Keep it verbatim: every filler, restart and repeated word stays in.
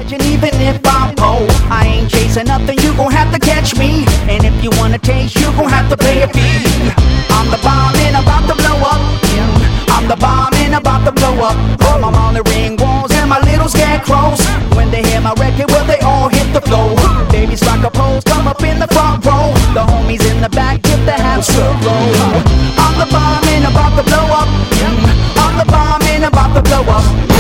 attention even if I'm poor. I ain't chasing nothing, you gon' have to catch me. And if you wanna taste, you gon' have to pay a fee. I'm the bomb and about to blow up. Yeah. I'm the bomb and about to blow up. I'm on the ring walls and my little scarecrows. When they hear my record, well they all hit the floor. Babies rock a pose, come up in the front row. The homies in the back, give the house a roll. I'm the bomb and about to blow up. Yeah. I'm the bomb and about to blow up.